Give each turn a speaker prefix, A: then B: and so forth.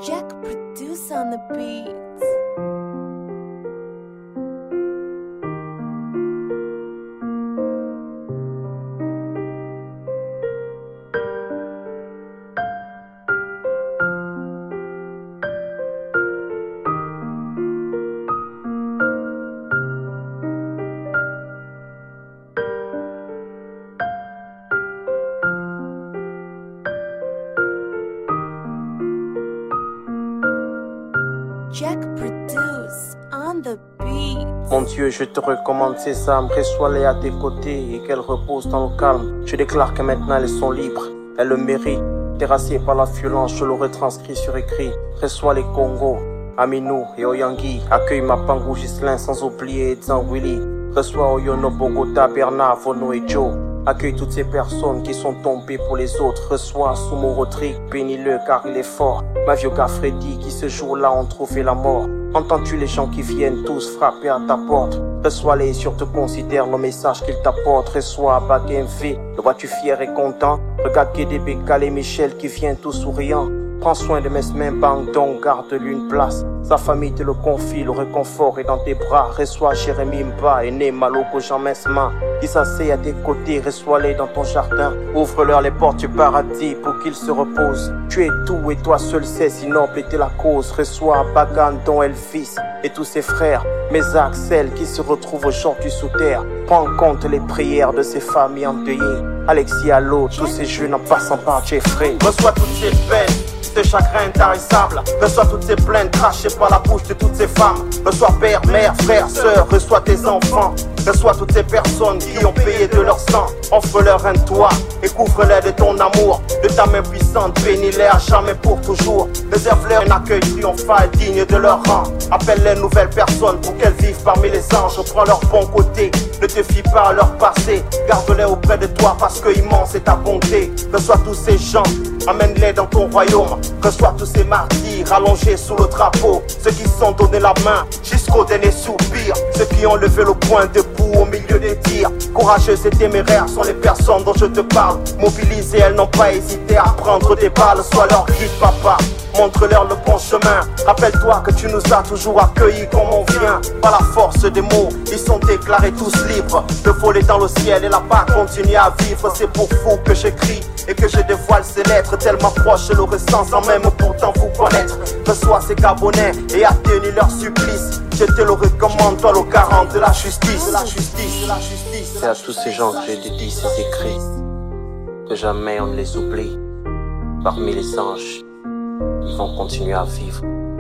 A: Jack produce on the beats. Jack produce on the beat.
B: Mon Dieu, je te recommande ces âmes, reçois-les à tes côtés et qu'elles reposent dans le calme. Je déclare que maintenant elles sont libres, elles le méritent. Terrassées par la violence, je le retranscris sur écrit. Reçois les Congos, Aminou et Oyangui. Accueille ma Pangou Gislin sans oublier Edsan Willy. Reçois Oyono Bogota, Bernard, Vono et Joe. Accueille toutes ces personnes qui sont tombées pour les autres. Reçois Sumo Rodrigue, bénis-le car il est fort. Mavioka Freddy qui ce jour-là ont trouvé la mort. Entends-tu les gens qui viennent tous frapper à ta porte? Reçois-les et surtout considère le message qu'ils t'apportent. Reçois Bagenv, le vois-tu fier et content? Regarde KDB, Kale et Michel qui viennent tout souriant. Prends soin de Mesmin Bangdong, garde-lui une place. Sa famille te le confie, le réconfort est dans tes bras. Reçois Jérémy Mba et Né Maloko Jean Mesma qui s'asseyent à tes côtés, reçois-les dans ton jardin. Ouvre-leur les portes du paradis pour qu'ils se reposent. Tu es tout et toi seul sais si noble était la cause. Reçois Bagandon Elvis et tous ses frères, mes Axel qui se retrouvent aujourd'hui sous terre. Prends en compte les prières de ces familles endeuillées. Alexis Allo, tous ces jeunes en passant par Jeffrey. Reçois toutes ces peines, ces chagrins intarissables. Reçois toutes ces plaintes crachées par la bouche de toutes ces femmes. Reçois père, mère, frère, sœur, reçois tes enfants. Reçois toutes ces personnes qui ont payé de leur sang. Offre-leur un toit et couvre-les de ton amour. De ta main puissante, bénis-les à jamais pour toujours. Réserve-leur un accueil triomphal digne de leur rang. Appelle les nouvelles personnes pour qu'elles vivent parmi les anges. Prends leur bon côté, ne te fie pas à leur passé. Garde-les auprès de toi parce que immense est ta bonté. Reçois tous ces gens, amène-les dans ton royaume. Reçois tous ces martyrs allongés sous le drapeau. Ceux qui se sont donné la main jusqu'au dernier soupir. Ceux qui ont levé le poing debout au milieu des tirs. Courageuses et téméraires sont les personnes dont je te parle. Mobilisées, elles n'ont pas hésité à prendre des balles. Sois leur guide, papa, montre-leur le bon chemin. Rappelle-toi que tu nous as toujours accueillis comme on vient. Par la force des mots, ils sont déclarés tous libres. Le vol est dans le ciel et là-bas continue à vivre. C'est pour vous que j'écris et que je dévoile ces lettres. Tellement proche le ressens sans même pourtant vous connaître. Reçois ces Gabonais et atténue leur supplice. Je te le recommande, toi le garant de la justice. C'est à tous ces gens que j'ai dédié ces écrits. Que jamais on ne les oublie. Parmi les anges, ils vont continuer à vivre.